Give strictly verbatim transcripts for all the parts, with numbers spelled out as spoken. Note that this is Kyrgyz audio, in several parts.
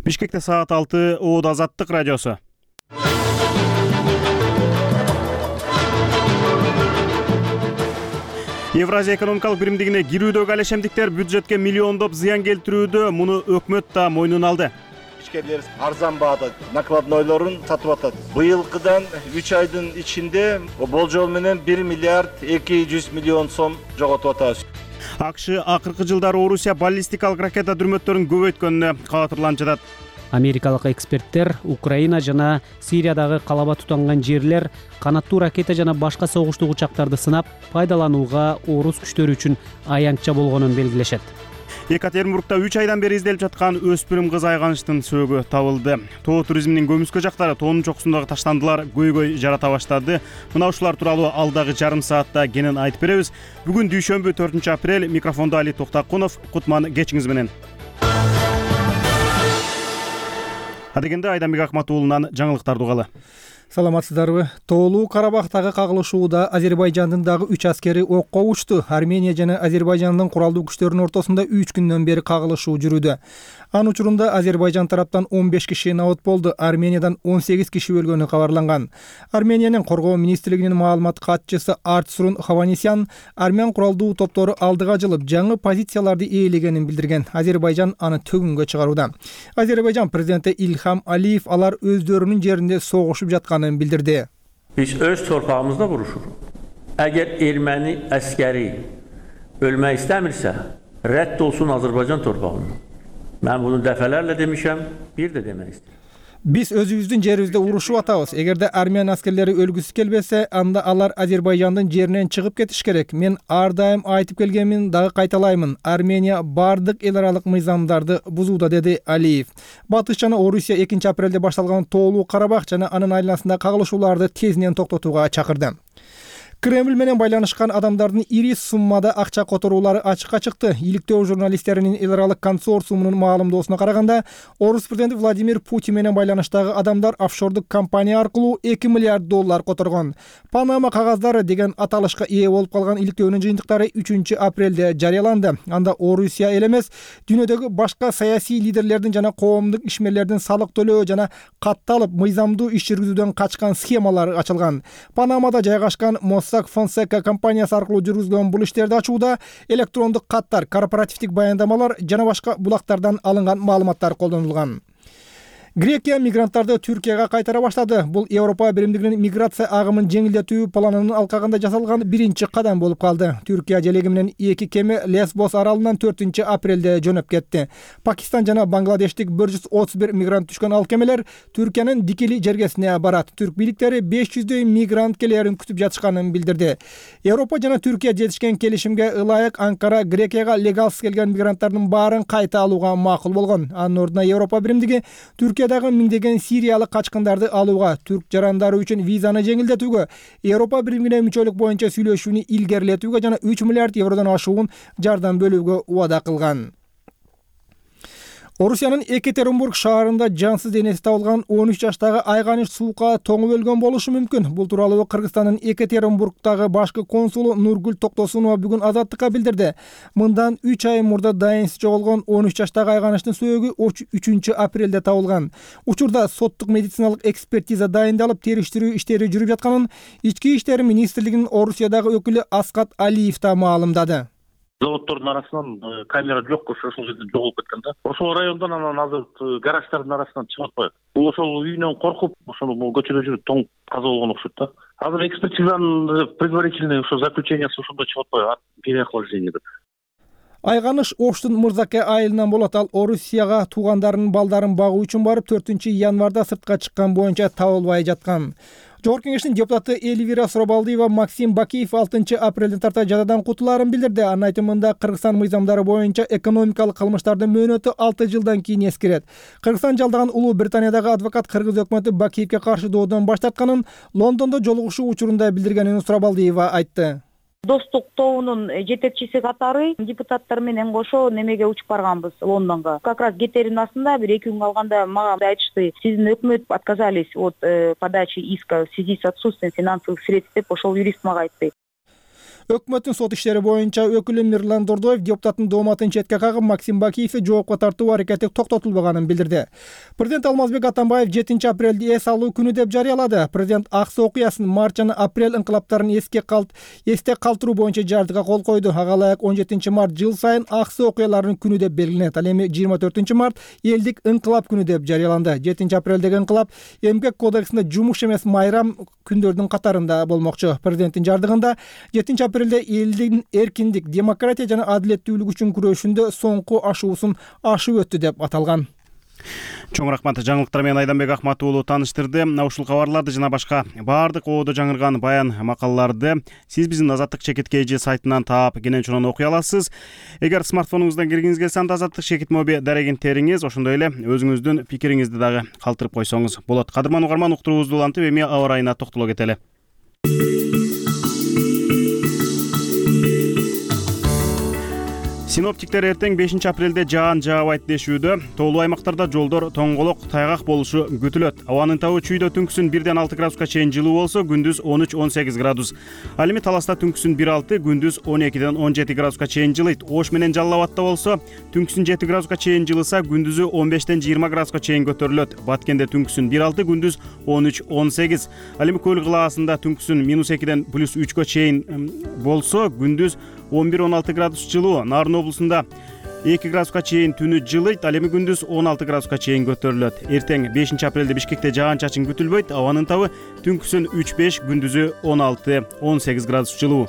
Бишкекте саат алты, Оод Азаттык радиосу. Евразия экономикалык биримдигине кирүүдөгү алешемдиктер бюджетке миллиондоп зыян келтирүүдө, муну өкмөт да мойнуна алды. Ишкерлер арзан баада накладнойлорун сатып атат. Быйылкыдан үч айдын ичинде болжол менен бир миллиард эки жүз миллион сом жоготуп атабыз. АКШ акыркы жылдары Орусия баллистикалык ракета дүрмөттөрүн көбөйткөнүнө кабатырланып жатат. Америкалык эксперттер Украина жана Сириядагы калаба тутанган жерлер канаттуу ракета жана башка согуштук учактарды сынап пайдаланууга орус күчтөрү үчүн аянтча болгонун белгилешет. Екатеринбургда үч айдан бери изделип жаткан өспүрүм кыз айганыштын сөөгү табылды. Тоо туризминин көмүскө жактары тоонун чокусундагы таштандылар көйгөй жарата баштады. Мына ушулар тууралуу алдагы жарым саатта кенен айтып беребиз. Бүгүн дүйшөмбү төртүнчү апрель, микрофондо Али Токтакунов, Кутман кечиңиз менен. Адегенде Айданбек Акматуулунан жаңылыктарды угалы. Саламатсыздарбы? Тоолуу Карабактагы кагылышууда Азербайжандын дагы үч аскери окко учту. Армения жана Азербайжандын куралдуу күчтөрүнүн ортосунда үч күндөн бери кагылышуу жүрүүдө. Анын учурунда Азербайжан тараптан он беш киши набыт болду, Армениядан он сегиз киши өлгөнү кабарланган. Армениянын коргоо министрлигинин маалымат катчысы Артсурун Хованесян армян куралдуу топтору алдыга жылып жаңы позицияларды ээлегенин билдирген. Азербайжан аны төгүнгө чыгарууда. Азербайжан президенти Илхам Алиев алар өздөрүнүн жеринде согушуп жатканын bildirdi. Biz öz torpağımızda vuruşuruq. Əgər erməni əskəri ölmək istəmirsə, rədd olsun Azərbaycan torpağından. Mən bunu dəfələrlə demişəm, bir də demək istəyirəm. Biz özümüzdün jerimizde uruşup atabız. Egerde Armiyan askerleri ölgüsü kelbese, anda alар Azerbayjandын жеринен чыгып кетиш керек. Мен ар дайым айтып келгенмин, дагы кайталаймын. Армения бардык эл аралык мыйзамдарды бузууда, деди Алиев. Батыш жана Орусия экинчи апрелде башталган Тоолуу Карабак жана анын айланасындагы кагылышууларды тезден токтотууга чакырды. Кремль менен байланышкан адамдардын ири суммада акча которуулары ачыкка чыкты. Иликтөө журналисттеринин эл аралык консорциумунун маалымдоосуна караганда, Орус президенти Владимир Путин менен байланыштагы адамдар офшордук компания аркылуу эки миллиард доллар которгон. Панама кагаздары деген аталышка ээ болуп калган иликтөөнүн жыйынтыктары үчүнчү апрелде жарыяланды. Анда Орусия эл эмес, дүйнөдөгү башка саясий лидерлердин жана коомдук ишмерлердин салык төлөө жана катталып мыйзамдуу иш жүргүзүүдөн качкан схемалары ачылган. Панамада жайгашкан Mossack Fonseca компаниясы аркылуу жүргүзүлгөн бул иштерди ачууда электрондук каттар, корпоративдик баяндамалар жана башка булактардан алынган маалыматтар колдонулган. Грекия мигранттарды Түркияга кайтара баштады. Бул Европа биримдигинин миграция агымын жеңилдетүү планынын алкагында жасалган биринчи кадам болуп калды. Түркия желеги менен эки кеме Лесбос аралынан төртүнчү апрелде жөнөп кетти. Пакистан жана Бангладештик бир жүз отуз бир мигрант түшкөн ал кемелер Түркиянын Дикили жергесине барат. Түрк бийликтери беш жүздөй мигрант келерин күтүп жатышканын билдирди. Европа жана Түркия жетишкен келишимге ылайык Анкара Грекияга легалсыз келген мигранттардын баарын кайта алууга макул болгон. Анын ордуна Европа биримдиги Түркия Дагы миңдеген сириялык качкындарды алууга, түрк жарандары үчүн визаны жеңилдетүүгө, Европа биримине мүчөлүк боюнча сүйлөшүүнү илгерилетүүгө жана үч миллиард евродон ашуун жардам бөлүүгө убада кылган. Орусиянын Екатеринбург шаарында жансыз денеси табылган он үч жаштагы айганыш суукка тоңуп өлгөн болушу мүмкүн. Бул тууралуу Кыргызстандын Екатеринбургдагы башкы консулу Нургүл Токтосунова бүгүн Азаттыкка билдирди. Мындан үч ай мурда дайынсыз жоголгон он үч жаштагы айганыштын сөөгү үчүнчү апрелде табылган. Учурда соттук медициналык экспертиза дайындалып, териштирүү иштери жүрүп жатканын Ички иштер министрлигинин Орусиядагы өкүлү Аскат Алиев да маалымдады. Заводдордун арасынан камера жок, ошол жерде жоголуп кеткен да. Ошол райондон анан азыр гараждардын арасынан чыгып атпайт. Бул ошол үйүнөн коркуп, ошону бул көчөдө жүрүп тоң каза болгон окшойт да. Азыр экспертизанын предварительный ошо заключениясы ошондо чыгып атпайбы? Переохлаждение деп. Айганыш Оштун Мырзаке айылынан болот. Ал Орусияга туугандарынын балдарын багуу үчүн барып төртүнчү январда сыртка чыккан боюнча табылбай жаткан. Жогорку кеңештин депутаты Эльвира Суробалдиева Максим Бакиев алтынчы апрелден тарта жазадан кутулаарын билдирди. Анын айтымында Кыргызстан мыйзамдары боюнча экономикалык кылмыштардын мөөнөтү алты жылдан кийин эскерет. Кыргызстан жалдаган Улуу Британиядагы адвокат кыргыз өкмөтү Бакиевке каршы доодон баш тартканын Лондондо жолугушуу учурунда билдиргенин Суробалдиева айтты. Достук тобунун жетекчиси катары депутаттар менен кошо немеге учуп барганбыз Лондонго. Как раз кетерин астында бир эки күн калганда мага айтышты, сиздин өкмөт отказались от подачи иска в связи с отсутствием финансовых средств деп ошол юрист мага айтты. Өкмөттүн сот иштери боюнча өкүлү Мирлан Дордоев депутаттын дооматын четке кагып, Максим Бакиевди жоопко тартуу аракети токтотулбаганын билдирди. Президент Алмазбек Атамбаев жетинчи апрелди эс алуу күнү деп жарыялады. Президент Аксы окуясын март жана апрель инкылаптарын эске калт эсте калтыруу боюнча жардыга кол койду. Ага ылайык он жетинчи март жыл сайын Аксы окуяларынын күнү деп белгиленет. Ал эми жыйырма төртүнчү март элдик инкылап күнү деп жарыяланды. жетинчи апрелдеги инкылап эмгек кодексинде жумуш эмес майрам күндөрдүн катарында болмокчу. Президенттин жардыгында жетинчи апрелде элдин эркиндик, демократия жана адилеттүүлүк үчүн күрөшүндө соңку ашуусун ашып өттү деп аталган. Чоң рахмат, жаңылыктар менен Айданбек Акмат уулу тааныштырды. Ушул кабарларды жана башка баардык оодо жаңырган баян макалаларды сиз биздин Азаттык чекит кей жи сайтынан таап, кенен чонун окуй аласыз. Эгер смартфонуңуздан киргиңиз келсе, анда Азаттык чекит моби дарегин териңиз, ошондой эле өзүңүздүн пикириңизди дагы калтырып койсоңуз болот. Кадырман угарман, уктуруубузду улантып, эми аба ырайына токтоло кетели. Синоптиктер эртең бешинчи апрелде жаан жаабайт дешүүдө. Тоолуу аймактарда жолдор тоңголок, тайгак болушу күтүлөт. Абанын табы чүйдө түнкүсүн бирден алты градуска чейин жылуу болсо, күндүз он үч он сегиз градус. Ал эми Таласта түнкүсүн бир алты, күндүз он экиден он жети градуска чейин жылыйт. Ош менен Жалал Абадта болсо, түнкүсүн жети градуска чейин жылыса, күндүзү он бештен жыйырма градуска чейин көтөрүлөт. Баткенде түнкүсүн бир алты, күндүз он үч он сегиз. Ал эми Көл кылаасында түнкүсүн минус экиден плюс үчкө чейин болсо, күндүз он бир он алты градус жылуу. Нарын облусунда эки градуска чейин түнү жылыйт, ал эми күндүз он алты градуска чейин көтөрүлөт. Эртең бешинчи апрелде Бишкекте жаан чачын күтүлбөйт. Абанын табы түнкүсүн үч беш, күндүзү он алты он сегиз градус жылуу.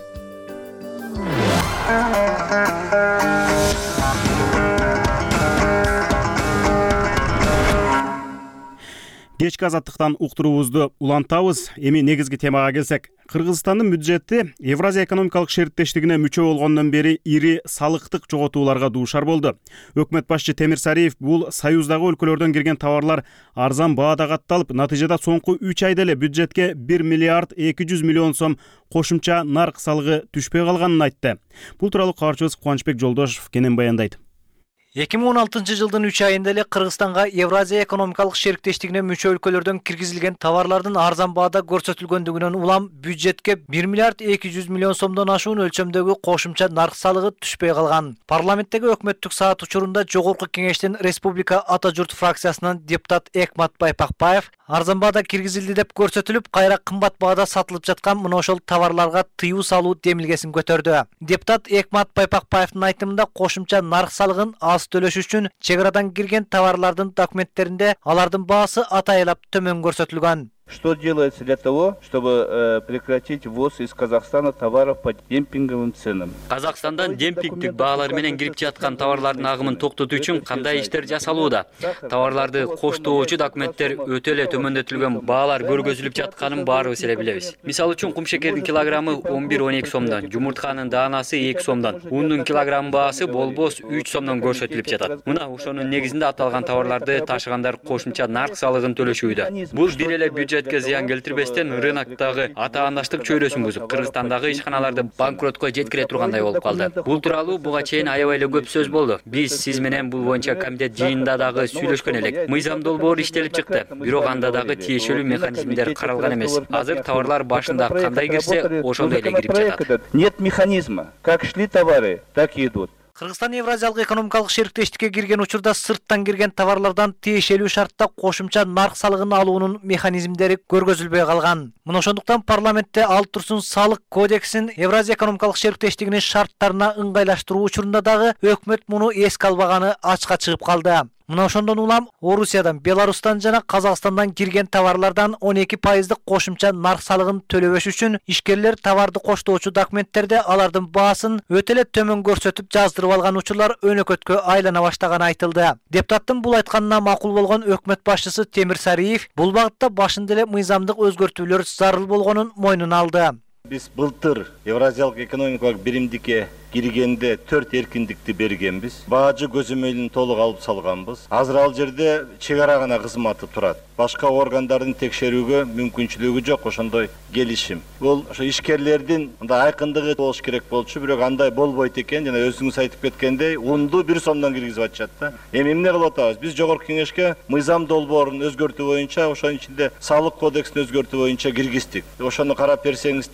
Кечки Азаттыктан уктуруубузду улантабыз. Эми негизги темага келсек, Кыргызстандын бюджети Евразия экономикалык шериктештигине мүчө болгондон бери ири салыктык жоготууларга дуушар болду. Өкмөт башчы Темир Сариев бул союздагы өлкөлөрдөн кирген товарлар арзан баада катталып, натыйжада соңку үч айда эле бюджетке бир миллиард эки жүз миллион сом кошумча нарк салыгы түшпөй калганын айтты. Бул тууралуу кабарчыбыз Кубанычбек Жолдошев кенен баяндайт. эки миң он алтынчы жылдын үч айында эле Кыргызстанга Евразия экономикалык шериктештигине мүчө өлкөлөрдөн киргизилген товарлардын арзан баада көрсөтүлгөндүгүнөн улам бюджетке бир миллиард эки жүз миллион сомдон ашуун өлчөмдөгү кошумча нарк салыгы түшпөй калган. Парламенттеги өкмөттүк саат учурунда Жогорку Кеңештин Республика Ата журт фракциясынан депутат Экмат Байпакбаев арзан баада киргизилди деп көрсөтүлүп, кайра кымбат баада сатылып жаткан мына ошол товарларга тыюу салуу демилгесин көтөрдү. Депутат Экмат Байпакбаевдин айтымында кошумча нарк салыгын аз төлөш үчүн чек арадан кирген товарлардын документтеринде алардын баасы атайылап төмөн көрсөтүлгөн. Что делается для того, чтобы э, прекратить ввоз из Казахстана товаров по демпинговым ценам? Казакстандан демпингдик баалар менен кирип жаткан товарлардын агымын токтотуу үчүн кандай иштер жасалууда? Товарларды коштоочу документтер өтө эле төмөндөтүлгөн баалар көргөзүлүп жатканын баарыбыз эле билебиз. Мисалы үчүн кум шекердин килограммы он бир он эки сомдон, жумуртканын даанасы эки сомдон, ундун килограмм баасы болбос үч сомдон көрсөтүлүп жатат. Мына ошонун негизинде аталган товарларды ташыгандар кошумча нарк салыгын төлөшүүдө. Бул бир эле бюджет бюджетке зыян келтирбестен рыноктогу атаандаштык чөйрөсүн бузуп, Кыргызстандагы ишканаларды банкротко жеткире тургандай болуп калды. Бул тууралуу буга чейин аябай эле көп сөз болду. Биз сиз менен бул боюнча комитет жыйынында дагы сүйлөшкөн элек. Мыйзам долбоор иштелип чыкты, бирок анда дагы тиешелүү механизмдер каралган эмес. Азыр товарлар башында кандай кирсе, ошондой эле кирип жатат. Нет механизма. Как шли товары, так и идут. Кыргызстан Евразиялык экономикалык шериктештикке кирген учурда сырттан кирген товарлардан тиешелүү шартта кошумча нарк салыгын алуунун механизмдери көргөзүлбөй калган. Мына ошондуктан парламентте алып турсун салык кодексин Евразия экономикалык шериктештигинин шарттарына ыңгайлаштыруу учурунда дагы өкмөт муну эске албаганы ачка чыгып калды. Мына ошондон улам Орусиядан, Беларустан жана Казакстандан кирген товарлардан он эки пайыздык кошумча нарк салыгын төлөбөш үчүн ишкерлер товарды коштоочу документтерде алардын баасын өтө эле төмөн көрсөтүп жаздырып алган учурлар өнөкөткө айлана баштаганы айтылды. Депутаттын бул айтканына макул болгон өкмөт башчысы Темир Сариев бул багытта башында эле мыйзамдык өзгөртүүлөр зарыл болгонун мойнуна алды. Биз былтыр Евразиялык экономикалык биримдикке киргенде төрт эркиндикти бергенбиз. Баажы көзөмөлүн толук алып салганбыз. Азыр ал жерде чек ара гана кызматы турат. Башка органдардын текшерүүгө мүмкүнчүлүгү жок ошондой келишим. Бул ошо ишкерлердин мындай айкындыгы болуш керек болчу, бирок андай болбойт экен. Жана өзүңүз айтып кеткендей, унду бир сомдон киргизип атышат да. Эми эмне кылып атабыз? Биз Жогорку Кеңешке мыйзам долбоорун өзгөртүү боюнча, ошонун ичинде салык кодексин өзгөртүү боюнча киргиздик. Ошону карап берсеңиздер,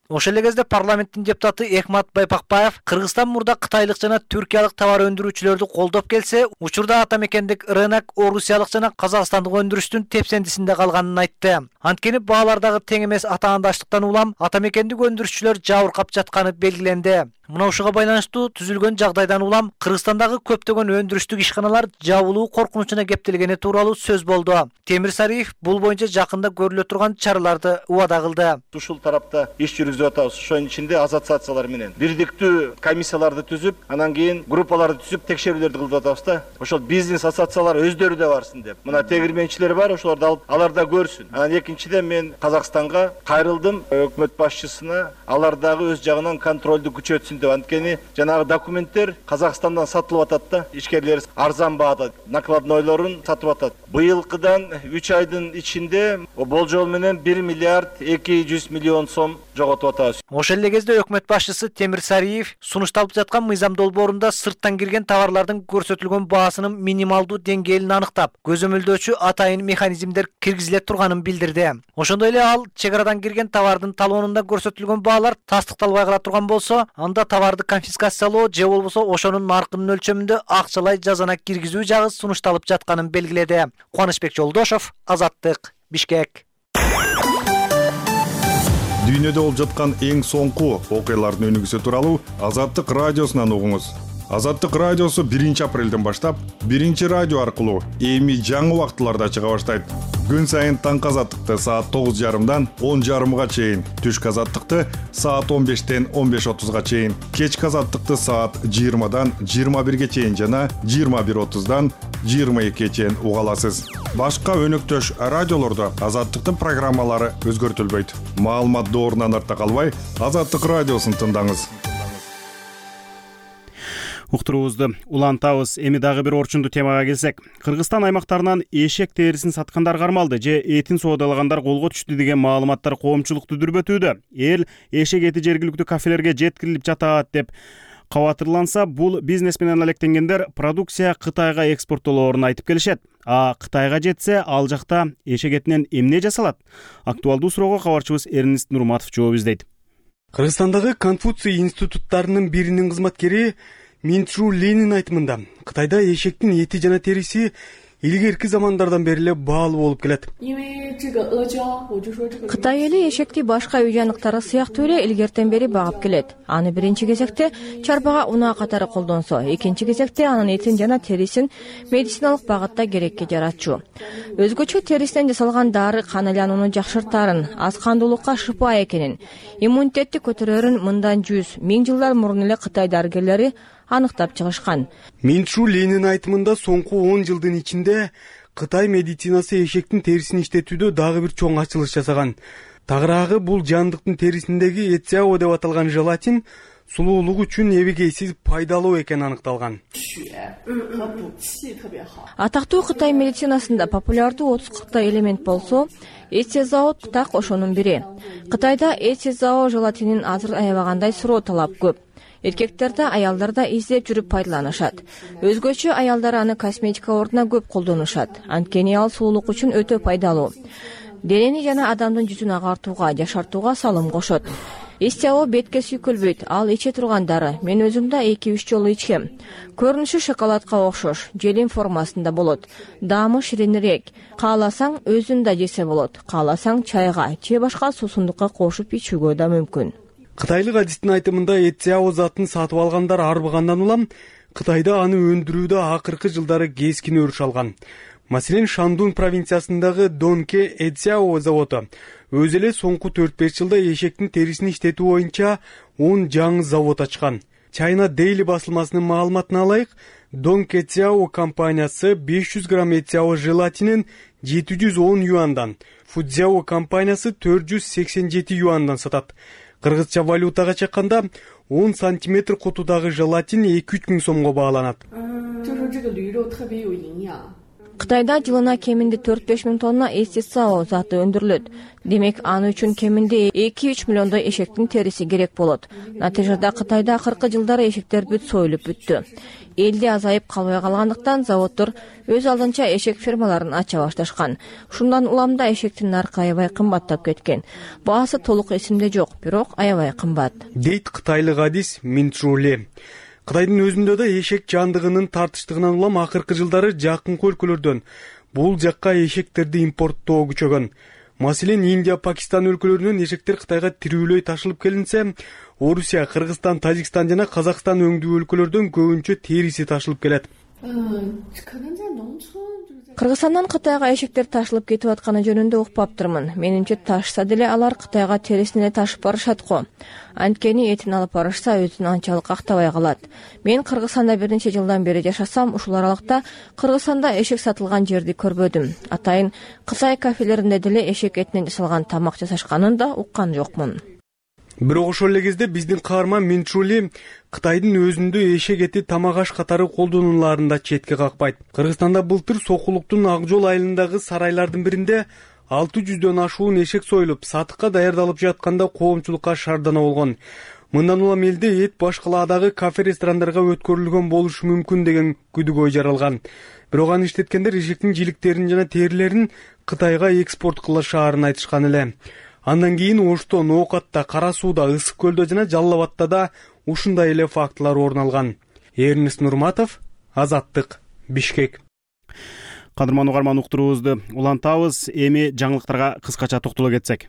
Ошол эле кезде парламенттин депутаты Экмат Байпакбаев Кыргызстан мурда кытайлык жана түркиялык товар өндүрүүчүлөрдү колдоп келсе, учурда ата мекендик рынок орусиялык жана казакстандык өндүрүштүн тепсендисинде калганын айтты. Анткени баалардагы тең эмес атаандаштыктан улам ата мекендик өндүрүшчүлөр жабыркап жатканы белгиленди. Мына ушуга байланыштуу түзүлгөн жагдайдан улам Кыргызстандагы көптөгөн өндүрүштүк ишканалар жабылуу коркунучуна кептелгени тууралуу сөз болду. Темир Сариев бул боюнча жакында көрүлө турган чараларды убада кылды. Ушул тарапта иш жүргүзүп атабыз. Ошонун ичинде ассоциациялар менен бирдиктүү комиссияларды түзүп, анан кийин группаларды түзүп текшерүүлөрдү кылып атабыз да. Ошол бизнес ассоциациялар өздөрү да барсын деп. Мына тегирменчилер бар, ошолорду алып, алар да көрсүн. Анан экинчиден мен Казакстанга кайрылдым, өкмөт башчысына алар дагы өз жагынан контролду күчөтсүн деп. Анткени жанагы документтер Казакстандан сатылып атат да, ишкерлер арзан баада накладнойлорун сатып атат. Быйылкыдан үч айдын ичинде болжол менен бир миллиард эки жүз миллион сом жоготуп атабыз. Ошол эле кезде өкмөт башчысы Темир Сариев сунушталып жаткан мыйзам долбоорунда сырттан кирген товарлардын көрсөтүлгөн баасынын минималдуу деңгээлин аныктап, көзөмөлдөөчү атайын механизмдер киргизиле турганын билдирди. Ошондой эле ал чек арадан кирген товардын талоонунда көрсөтүлгөн баалар тастыкталбай кала турган болсо, анда товарды конфискациялоо же болбосо ошонун наркынын өлчөмүндө акчалай жазана киргизүү жагы сунушталып жатканын белгиледи. Кубанычбек Жолдошов, Азаттык, Бишкек. Дүйнөдө болуп жаткан эң соңку окуялардын өнүгүүсү тууралуу Азаттык радиосунан угуңуз. Азаттык радиосу биринчи апрелден баштап биринчи радио аркылуу эми жаңы убактыларда чыга баштайт. Күн сайын таңкы азаттыкты саат тогуз жарымдан он жарымга чейин, түшкү азаттыкты саат он бештен он беш отузга чейин, кечки азаттыкты саат жыйырмадан жыйырма бирге чейин жана жыйырма бир отуздан жыйырма экиге чейин уга аласыз. Башка өнөктөш радиолордо азаттыктын программалары өзгөртүлбөйт. Маалымат доорунан артта калбай, Азаттык радиосун тыңдаңыз. Уктуруубузду улантабыз. Эми дагы бир орчундуу темага келсек, Кыргызстан аймактарынан эшек терисин саткандар кармалды же этин соодалагандар колго түштү деген маалыматтар коомчулукту дүрбөтүүдө. Эл эшек эти жергиликтүү кафелерге жеткирилип жатат деп кабатырланса, бул бизнес менен алектенгендер продукция Кытайга экспорттолоорун айтып келишет. А Кытайга жетсе, ал жакта эшек этинен эмне жасалат? Актуалдуу суроого кабарчыбыз Эрнест Нурматов жооп издейт. Кыргызстандагы Конфуций институттарынын биринин кызматкери Минчжу Ленин айтымында Кытайда эшектин эти жана териси илгерки замандардан бери эле баалуу болуп келет. Кытай эли эшекти башка үй жаныктары сыяктуу эле илгертен бери багып келет. Аны биринчи кезекте чарбага унаа катары колдонсо, экинчи кезекте анын этин жана терисин медициналык багытта керекке жаратчу. Өзгөчө терисинен жасалган дары кан айланууну жакшыртарын, аз кандуулукка шыпа экенин, иммунитетти көтөрөрүн мындан жүз миң жылдар мурун эле Кытай дарыгерлери аныктап чыгышкан. Минчжу Ленин айтымында соңку он жылдын ичинде Кытай медицинасы эшектин терисин иштетүүдө дагы бир чоң ачылыш жасаган. Тагыраагы бул жандыктын терисиндеги эцяо деп аталган желатин сулуулук үчүн эбегейсиз пайдалуу экени аныкталган. Атактуу Кытай медицинасында популярдуу отуз кыркта элемент болсо, эцезао так ошонун бири. Кытайда эцезао желатинин азыр аябагандай суроо талап көп. Эркектерде, аялдарда издеп жүрүп пайдаланышат. Өзгөчө аялдар аны косметика ордуна көп колдонушат. Анткени ал сулуулук үчүн өтө пайдалуу. Денени жана адамдын жүзүн агартууга, жашартууга салым кошот. Эцяо бетке сүйкөлбөйт, ал иче турган дары. Мен өзүм да эки үч жолу ичкем. Көрүнүшү шоколадка окшош, желим формасында болот. Даамы ширинирээк. Кааласаң өзүн да жесе болот. Кааласаң чайга же башка суусундукка кошуп ичүүгө да мүмкүн. Кытайлык адистин айтымында эцяо затын сатып алгандар арбыгандан улам Кытайда аны өндүрүүдө акыркы жылдары кескин өрүш алган. Маселен, Шандун провинциясындагы Донке эцяо заводу өзү эле соңку төрт беш жылда эшектин терисин иштетүү боюнча он жаңы завод ачкан. China Daily басылмасынын маалыматына алайык, Донке эцяо компаниясы беш жүз грамм эцяо желатинин жети жүз он юандан, Фудзяо компаниясы төрт жүз сексен жети юандан сатат. Кыргызча валютага чакканда он сантиметр кутудагы желатин эки үч миң сомго бааланат. Кытайда жылына кеминде төрт беш миң тонна эсесао заты өндүрүлөт. Демек, аны үчүн кеминде эки үч миллиондой эшектин териси керек болот. Натыйжада Кытайда акыркы жылдары эшектер бүт союлуп бүттү. Элде азайып калбай калгандыктан заводдор өз алдынча эшек фермаларын ача башташкан. Ушундан улам да эшектин наркы аябай кымбаттап кеткен. Баасы толук эсимде жок, бирок аябай кымбат. Дейт кытайлык адис Минчжули. Кытайдын өзүндө да эшек жандыгынын тартыштыгынан улам акыркы жылдары жакынкы өлкөлөрдөн бул жакка эшектерди импорттоо күчөгөн. Маселен, Индия, Пакистан өлкөлөрүнөн эшектер Кытайга тирүүлөй ташылып келинсе, Орусия, Кыргызстан, Тажикстан жана Казакстан өңдүү өлкөлөрдөн көбүнчө териси ташылып келет. Кыргызстандан Кытайга эшектер ташылып кетип атканы жөнүндө укпаптырмын. Менимче ташса деле алар Кытайга терисин эле ташып барышат го. Анткени этин алып барышса өзүн анчалык актабай калат. Мен Кыргызстанда бир нече жылдан бери жашасам, ушул аралыкта Кыргызстанда эшек сатылган жерди көрбөдүм. Атайын Кытай кафелеринде деле эшек этинен жасалган тамак жасашканын да уккан жокмун. Бирок ошол эле кезде биздин каарман Минчжули Кытайдын өзүндө эшек эти тамак аш катары колдонуларын да четке какпайт. Кыргызстанда былтыр Сокулуктун Ак жол айылындагы сарайлардын биринде алты жүздөн ашуун эшек союлуп, сатыкка даярдалып жатканда коомчулукка шаардана болгон. Мындан улам элде эт башкаладагы кафе-ресторандарга өткөрүлгөн болушу мүмкүн деген күдүгөй жаралган. Бирок аны иштеткендер эшектин жиликтерин жана терилерин Кытайга экспорт кылышаарын айтышкан эле. Андан кийин Ошто, Ноокатта, Кара Сууда, Ысык көлдө жана Жалал Абадта да ушундай эле фактылар орун алган. Эрнест Нурматов, Азаттык, Бишкек. Кадырман угарман, уктуруубузду улантабыз. Эми жаңылыктарга кыскача токтоло кетсек.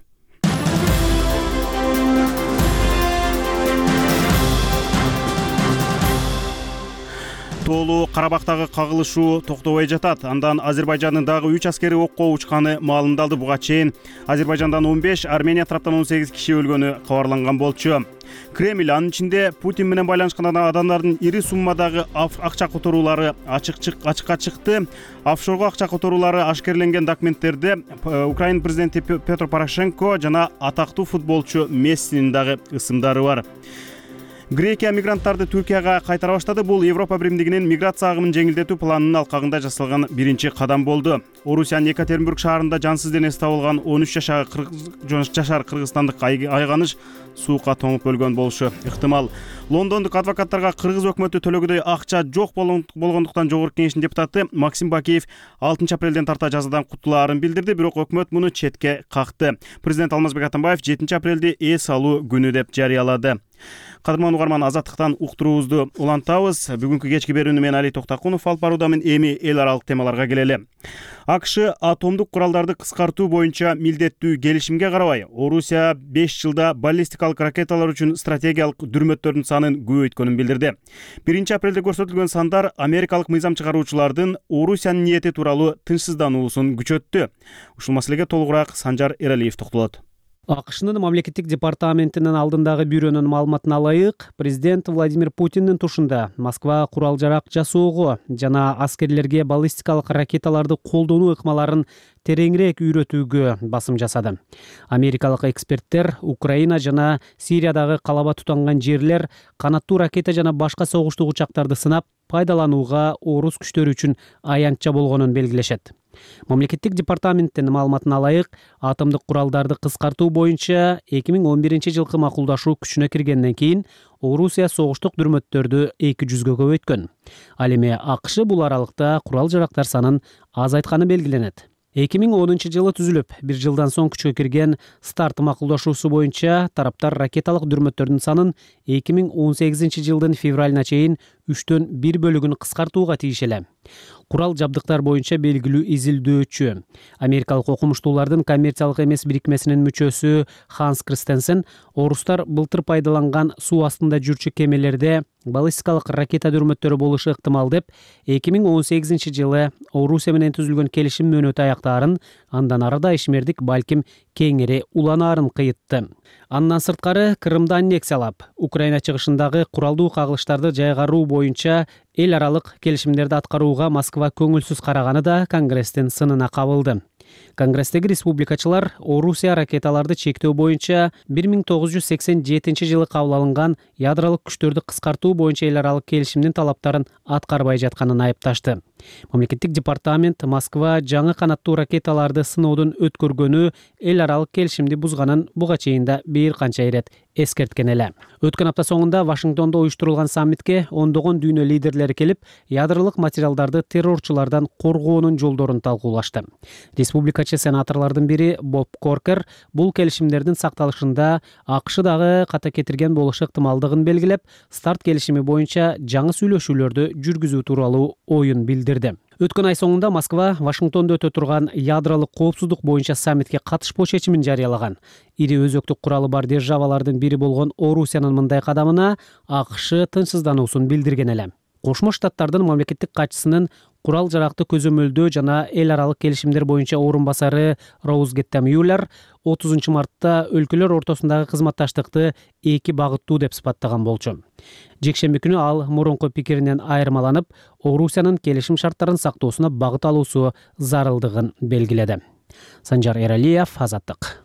Тоолуу Карабактагы кагылышуу токтобой жатат. Андан Азербайжандын дагы үч аскери окко учканы маалымдалды. Буга чейин Азербайжандан он беш, Армения тараптан он сегиз киши өлгөнү кабарланган болчу. Кремль анын ичинде Путин менен байланышкан адамдардын ири суммадагы акча которуулары ачыкка чыкты. Офшорго акча которуулары ашкерленген документтерде Украина президенти Петр Порошенко жана атактуу футболчу Мессинин дагы ысымдары бар. Грекия мигранттарды Түркияга кайтара баштады. Бул Европа биримдигинин миграция агымын жеңилдетүү планынын алкагында жасалган биринчи кадам болду. Орусиянын Екатеринбург шаарында жансыз денеси табылган он үч жашар кыргызстандык айганыш суукка тоңуп өлгөн болушу ыктымал. Лондондук адвокаттарга кыргыз өкмөтү төлөгөдөй акча жок болгондуктан Жогорку Кеңештин депутаты Максим Бакиев алтынчы апрелден тарта жазадан кутулаарын билдирди, бирок өкмөт муну четке какты. Президент Алмазбек Атамбаев жетинчи апрелди эс алуу күнү деп жарыялады. Кадырман угарман, Азаттыктан уктуруубузду улантабыз. Бүгүнкү кечки берүүнү мен Али Токтакунов алып баруудамын. Эми эл аралык темаларга келели. АКШ атомдук куралдарды кыскартуу боюнча милдеттүү келишимге карабай, Орусия беш жылда баллистикалык ракеталар үчүн стратегиялык дүрмөттөрдүн санын көбөйткөнүн билдирди. биринчи апрелде көрсөтүлгөн сандар америкалык мыйзам чыгаруучулардын Орусиянын ниети тууралуу тынчсыздануусун күчөттү. Ушул маселеге толугураак Санжар Эралиев токтолот. АКШнын мамлекеттик департаментинин алдындагы бюронун маалыматына ылайык, президент Владимир Путиндин тушунда Москва курал жарак жасоого жана аскерлерге баллистикалык ракеталарды колдонуу ыкмаларын тереңирээк үйрөтүүгө басым жасады. Америкалык эксперттер Украина жана Сириядагы калаба тутанган жерлер канаттуу ракета жана башка согуштук учактарды сынап, пайдаланууга орус күчтөрү үчүн аянтча болгонун белгилешет. Мамлекеттик департаменттин маалыматына ылайык, атомдук куралдарды кыскартуу боюнча эки миң он биринчи жылкы макулдашуу күчүнө киргенден кийин Орусия согуштук дүрмөттөрдү эки жүзгө көбөйткөн. Ал эми АКШ бул аралыкта курал жарактар санын азайтканы белгиленет. эки миң онунчу жылы түзүлүп, бир жылдан соң күчкө кирген старт макулдашуусу боюнча тараптар ракеталык дүрмөттөрдүн санын эки миң он сегизинчи жылдын февралына чейин үчтөн бир бөлүгүн кыскартууга тийиш эле. Курал жабдыктар боюнча белгилүү изилдөөчү, америкалык окумуштуулардын коммерциялык эмес бирикмесинин мүчөсү Ханс Кристенсен орустар былтыр пайдаланган суу астында жүрчү кемелерде баллистикалык ракета дүрмөттөрү болушу ыктымал деп, эки миң он сегизинчи жылы Орусия менен түзүлгөн келишим мөөнөтү аяктаарын, андан ары да ишмердик балким кеңири уланаарын кыйытты. Андан сырткары Крымды аннексиялап, Украина чыгышындагы куралдуу кагылыштарды жайгаруу боюнча эл аралык келишимдерди аткарууга Москва көңүлсүз караганы да Конгресстин сынына кабылды. Конгресстеги республикачылар Орусия ракеталарды чектөө боюнча бир миң тогуз жүз сексен жетинчи жылы кабыл алынган ядролук күчтөрдү кыскартуу боюнча эл аралык келишимдин талаптарын аткарбай жатканын айыпташты. Мамлекеттик департамент Москва жаңы канаттуу ракеталарды сыноодон өткөргөнү эл аралык келишимди бузганын буга чейин да бир канча ирет эскерткен эле. Өткөн апта соңунда Вашингтондо уюштурулган саммитке ондогон дүйнө лидерлери келип, ядролук материалдарды террорчулардан коргоонун жолдорун талкуулашты. Республикачы сенаторлордун бири Боб Коркер бул келишимдердин сакталышында АКШ дагы ката кетирген болушу ыктымалдыгын белгилеп, старт келишими боюнча жаңы сүйлөшүүлөрдү жүргүзүү тууралуу оюн билдирди. Өткөн ай соңунда Москва Вашингтондо өтө турган ядролук коопсуздук боюнча саммитке катышпоо чечимин жарыялаган. Ири өзөктүк куралы бар державалардын бири болгон Орусиянын мындай кадамына АКШ тынчсыздануусун билдирген эле. Кошмо Штаттардын мамлекеттик катчысынын курал жаракты көзөмөлдөө жана эл аралык келишимдер боюнча орун басары Роуз Геттем Юллер отузунчу мартта өлкөлөр ортосундагы кызматташтыкты эки багыттуу деп сыпаттаган болчу. Жекшемби күнү ал мурунку пикиринен айырмаланып, Орусиянын келишим шарттарын сактоосуна багыт алуусу зарылдыгын белгиледи. Санжар Эралиев, Азаттык.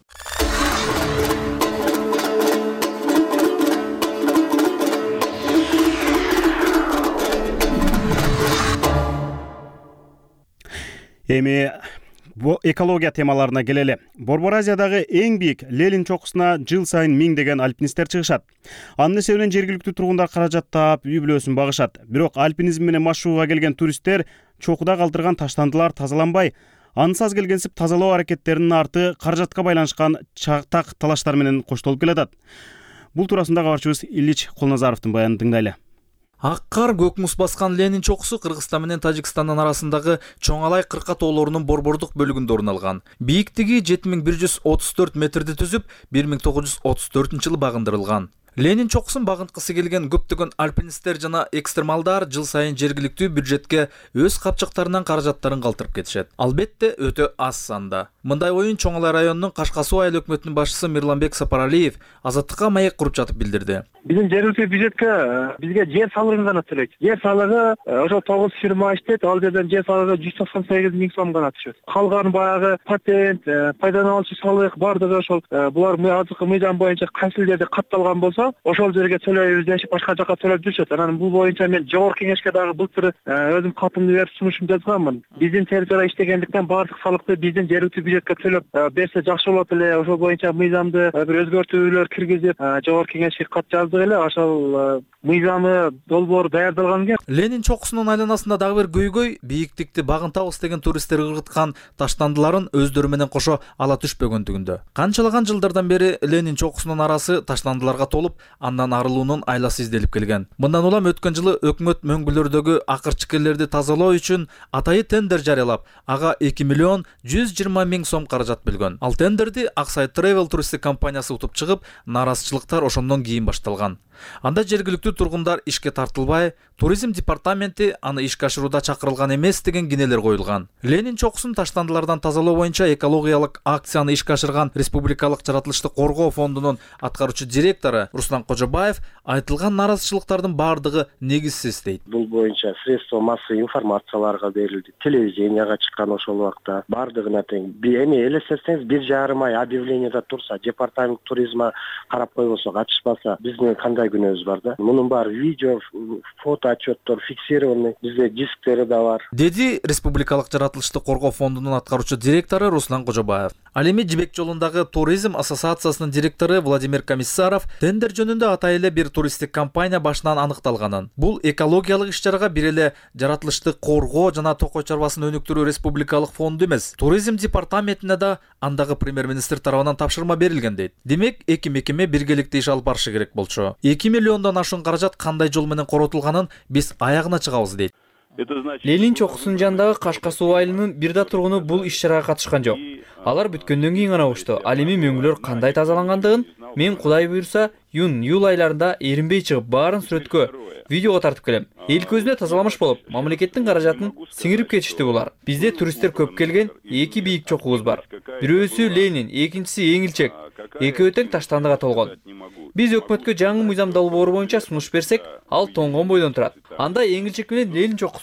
Эми экология темаларына келели. Борбор Азиядагы эң бийик Ленин чокусуна жыл сайын миңдеген альпинисттер чыгышат. Анын эсебинен жергиликтүү тургундар каражат таап, үй бүлөсүн багышат. Бирок альпинизм менен машыгууга келген туристтер чокуда калтырган таштандылар тазаланбай, ансыз келгенсип тазалоо аракеттеринин арты каражатка байланышкан чактак талаштар менен коштолуп келатат. Бул туурасында кабарчыбыз Ильич Кулназаровдун баянын тыңдайлы. Ак кар, көк муз баскан Ленин чокусу Кыргызстан менен Тажикстандын арасындагы Чоңалай кырка тоолорунун борбордук бөлүгүндө орун алган. Бийиктиги жети миң бир жүз отуз төрт метрди түзүп, бир миң тогуз жүз отуз төртүнчү жылы багындырылган. Ленин чокусун багынткысы келген көптөгөн альпинисттер жана экстремалдар жыл сайын жергиликтүү бюджетке өз капчыктарынан каражаттарын калтырып кетишет. Албетте өтө аз санда. Мындай оюн Чоңалай районунун Кашка суу айыл өкмөтүнүн башчысы Мирланбек Сапаралиев Азаттыкка маек куруп жатып билдирди. Биздин жергиликтүү бюджетке бизге жер салыгын гана төлөйт. Жер салыгы ошо тогуз фирма иштейт, ал жерден жер салыгы жүз токсон сегиз миң сом гана түшөт. Калган баягы патент, пайдалануучу салык бардыгы ошол булар азыркы мыйзам боюнча кайсы жерде катталган болсо, ошол жерге төлөйбүз дешип башка жака төлөп жүрүшөт. Анан бул боюнча мен жогорку кеңешке дагы былтыр өзүм катымды берип сунушум жазганмын. Биздин территорияда иштегендиктен баардык салыкты биздин жергиликтүү бюджетке төлөп берсе жакшы болот эле. Ошол боюнча мыйзамды бир өзгөртүүлөр киргизип, жогорку кеңешке кат жаздык эле. Ошол мыйзамы долбоор даярдалган экен. Ленин чокусунун айланасында дагы бир көйгөй бийиктикти багынтабыз деген туристтер ыргыткан таштандыларын өздөрү менен кошо ала түшпөгөндүгүндө. Канчалаган жылдардан бери Ленин чокусунун арасы таштандыларга толуп, андан арылуунун айласы изделип келген. Мындан улам өткөн жылы өкмөт мөңгүлөрдөгү акырчыкерлерди тазалоо үчүн атайы тендер жарыялап, ага эки миллион жүз жыйырма миң сом каражат бөлгөн. Ал тендерди Аксай Travel туристтик компаниясы утуп чыгып, нааразычылыктар ошондон кийин башталган. Анда жергиликтүү тургундар ишке тартылбай, туризм департаменти аны ишке ашырууда чакырылган эмес деген кинелер коюлган. Ленин чокусун таштандылардан тазалоо боюнча экологиялык акцияны ишке ашырган Республикалык жаратылышты коргоо фондунун аткаруучу директору Руслан Кожобаев айтылган нааразычылыктардын баардыгы негизсиз дейт. Бул боюнча средства массовый информацияларга берилди, телевиденияга чыккан ошол убакта баардыгына тең. Эми элестетсеңиз бир жарым ай объявлениеде турса, департамент туризма карап койбосо, катышпаса, биздин кандай күнөөбүз бар да. Мунун баары видео, фото отчеттор фиксированный, бизде дисктери да бар. Деди Республикалык жаратылышты коргоо фондунун аткаруучу директору Руслан Кожобаев. Ал эми Жибек жолундагы туризм ассоциациясынын директору Владимир Комиссаров тендер жөнүндө атайын эле бир туристтик компания башынан аныкталганын. Бул экологиялык иш-чарага бир эле жаратылышты коргоо жана токой чарбасын өнүктүрүү республикалык фонду эмес, туризм департаментине да андагы премьер-министр тарабынан тапшырма берилген дейт. Демек, эки мекеме биргеликте иш алып барышы керек болчу. эки миллиондон ашуун каражат кандай жол менен коротулганын биз аягына чыгабыз дейт. Ленин чокусунун жанындагы Кашка суу айылынын бир да тургуну бул иш-чарага катышкан жок. Алар бүткөндөн кийин гана укту. Ал эми мөңгүлөр кандай тазалангандыгын мен Кудай буйрса июнь июль айларында эринбей чыгып баарын сүрөткө, видеого тартып келем. Эл көзүнө тазаламыш болуп, мамлекеттин каражатын сиңирип кетишти булар. Бизде туристтер көп келген эки бийик чокубуз бар. Бирөөсү Ленин, экинчиси Эңилчек. Экөө тең таштандыга толгон. Биз өкмөткө жаңы мыйзам долбоору боюнча сунуш берсек, ал тоңгон бойдон турат. Анда Эңилчек менен Ленин чокусун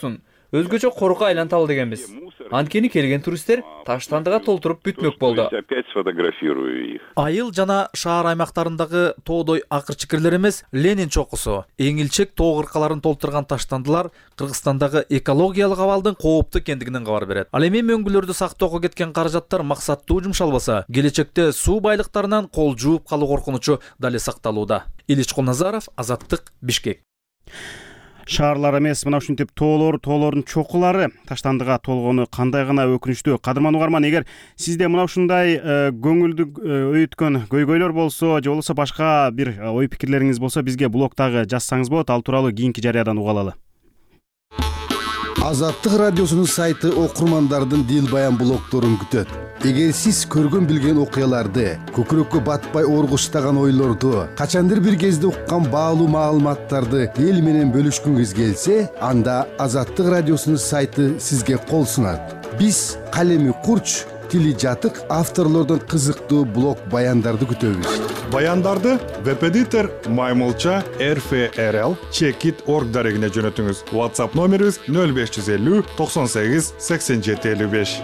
өзгөчө корукка айланталы дегенбиз. Анткени келген туристтер таштандыга толтуруп бүтмөк болду. Айыл жана шаар аймактарындагы тоодой акыр-чикирлер эмес, Ленин чокусу, эң илчек тоо кыркаларын толтурган таштандылар Кыргызстандагы экологиялык абалдын кооптуу экендигинен кабар берет. Ал эми мөңгүлөрдү сактоого кеткен каражаттар максаттуу жумшалбаса, келечекте суу байлыктарынан кол жууп калуу коркунучу дали сакталууда. Илич Кулназаров, Азаттык, Бишкек. Шаарлар эмес, мына ушинтип тоолор, тоолордун чокулары таштандыга толгону кандай гана өкүнүчтүү. Кадырман угарман, эгер сизде мына ушундай көңүлдү өйүткөн көйгөйлөр болсо, же болбосо башка бир ой пикирлериңиз болсо, бизге блогдагы жазсаңыз болот. Ал тууралуу кийинки жарыядан уга алалы. Азаттык радиосунун сайты окурмандардын дил баян блогдорун күтөт. Эгер сиз көргөн билген окуяларды, көкүрөккө батпай оргуштаган ойлорду, качандыр бир кезде уккан баалуу маалыматтарды эл менен бөлүшкүңүз келсе, анда Азаттык радиосунун сайты сизге кол сунат. Биз калеми курч, тили жатык авторлордун кызыктуу блог баяндарды күтөбүз. Баяндарды веб-эдитор Маймылча эр эф эр эл чекит точка орг дарегине жөнөтүңүз. WhatsApp номерибиз нөл беш жүз элүү токсон сегиз сексен жети элүү беш.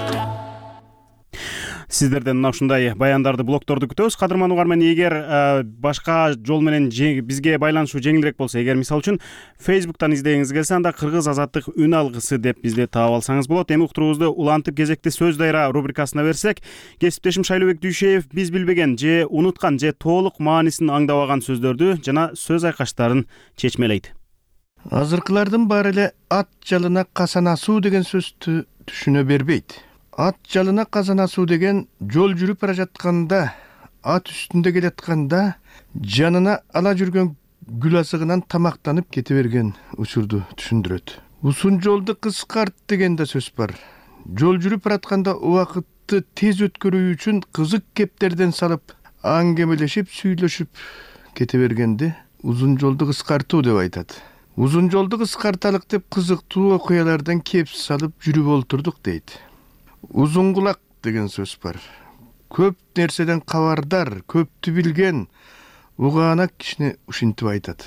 Сиздерден мына ушундай баяндарды, блогдорду күтөбүз. Кадырман угарман, эгер башка жол менен бизге байланышуу жеңилирээк болсо, эгер мисалы үчүн Facebook'тан издегиңиз келсе, анда Кыргыз азаттык үн алгысы деп бизди таап алсаңыз болот. Эми уктуруубузду улантып кезекти сөз дайра рубрикасына берсек, кесиптешим Шайлообек Дүйшеев биз билбеген же унуткан же толук маанисин аңдабаган сөздөрдү жана сөз айкаштарын чечмелейт. Азыркылардын баары эле ат жалына казанасуу деген сөздү түшүнө бербейт. Ат жалына казанасуу деген жол жүрүп бара жатканда, ат үстүндө келатканда жанына ала жүргөн гүл азыгынан тамактанып кете берген учурду түшүндүрөт. Узун жолду кыскарт деген да сөз бар. Жол жүрүп баратканда убакытты тез өткөрүү үчүн кызык кептерден салып, аңгемелешип, сүйлөшүп кете бергенди узун жолду кыскартуу деп айтат. Узун жолду кыскарталык деп кызыктуу окуялардан кеп салып жүрүп олтурдук дейт. Узун кулак деген сөз бар. Көп нерседен кабардар, көптү билген, угаанак кишини ушинтип айтат.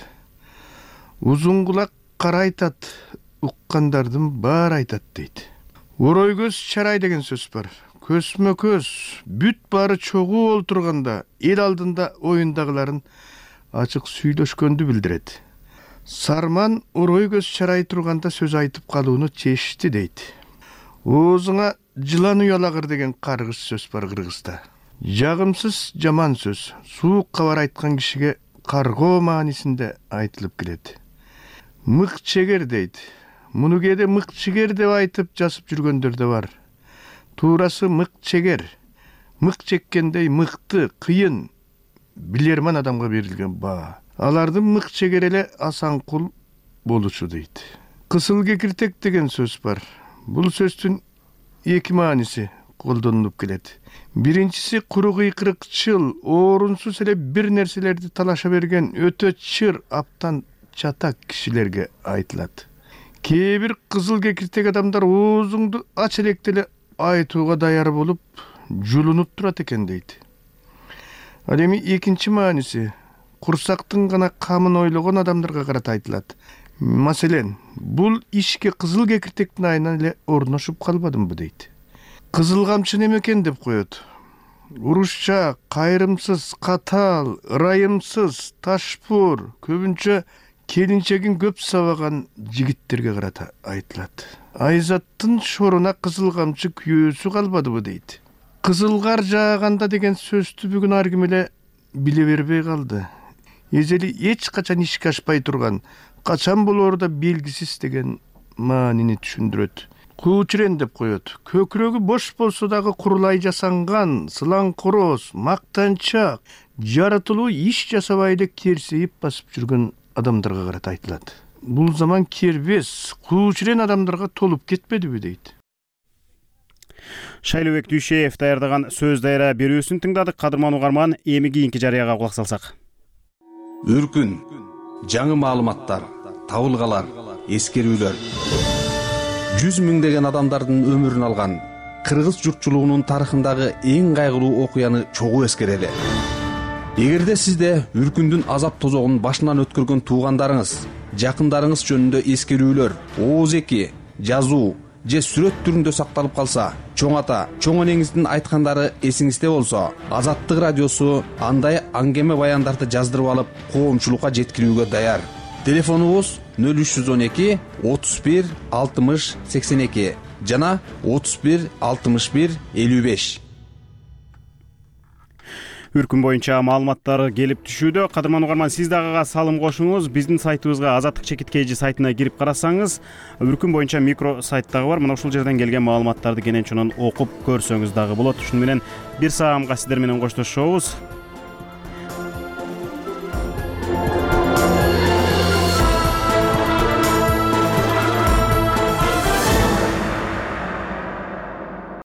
Узун кулак кара айтат, уккандардын баары айтат дейт. Орой көз чарай деген сөз бар. Көзмө көз, бүт баары чогуу олтурганда, эл алдында оюндагыларын ачык сүйлөшкөндү билдирет. Сарман орой көз чарай турганда сөз айтып калууну чечти дейт. Оозуңа жылан уялагыр деген каргыш сөз бар Кыргызда. Жагымсыз жаман сөз, суук кабар айткан кишиге каргоо маанисинде айтылып келет. Мык чегер дейт. Муну кээде мык чегер деп айтып жазып жүргөндөр да бар. Туурасы мык чегер. Мык чеккендей мыкты, кыйын, билерман адамга берилген баа. Алардын мык чегер эле асанкул болушу дейт. Кысыл кекиртек деген сөз бар. Бул сөздүн эки мааниси колдонулуп келет. Биринчиси куру кыйкырыкчыл, орунсуз эле бир нерселерди талаша берген өтө чыр, аптан чатак кишилерге айтылат. Кээ бир кызыл кекиртек адамдар оозуңду ач электе эле айтууга даяр болуп, жулунуп турат экен дейт. Ал эми экинчи мааниси курсактын гана камын ойлогон адамдарга карата айтылат. Маселен, бул ишке кызыл кекиртектин айынан эле орношуп калбадымбы дейт. Кызыл камчы неме экен деп коет. Урушча, кайрымсыз, катаал, ырайымсыз, ташпур, көбүнчө келинчегин көп сабаган жигиттерге карата айтылат. Айзаттын шоруна кызыл камчы күйөөсү калбадыбы дейт. Кызыл кар жааганда деген сөздү бүгүн ар ким эле биле бербей калды. Эзели эч качан ишке ашпай турган, качан болоору да белгисиз деген маанини түшүндүрөт. Куучурен деп коет. Көкүрөгү бош болсо дагы курулай жасанган, сылаң короз, мактанчак, жаратылуу иш жасабай эле керсейип басып жүргөн адамдарга карата айтылат. Бул заман кербес, куучурен адамдарга толуп кетпедиби дейт. Шайлообек Дүйшеев даярдаган сөз дайра берүүсүн тыңдадык. Кадырман угарман, эми кийинки жарыяга кулак салсак. Үркүн, жаңы маалыматтар, табылгалар, эскерүүлөр. Жүз миңдеген адамдардын өмүрүн алган кыргыз журтчулугунун тарыхындагы эң кайгылуу окуяны чогуу эскерели. Эгерде сизде үркүндүн азап тозогун башынан өткөргөн туугандарыңыз, жакындарыңыз жөнүндө эскерүүлөр, ооз эки жазуу же сүрөт түрүндө сакталып калса, чоң ата, чоң энеңиздин айткандары эсиңизде болсо, Азаттык радиосу андай аңгеме баяндарды жаздырып алып, коомчулукка жеткирүүгө даяр. Телефонубуз нөл үч жүз он эки отуз бир алтымыш сексен эки жана отуз бир алтымыш бир элүү беш. Үркүн боюнча маалыматтар келип түшүүдө. Кадырман угарман, сиз дагы салым кошуңуз. Биздин сайтыбызга Азаттык чекиткейжи сайтына кирип карасаңыз, үркүн боюнча микро сайт дагы бар. Мына ушул жерден келген маалыматтарды кенен чонон окуп көрсөңүз дагы болот. Ушуну менен бир саамга сиздер менен коштошобуз.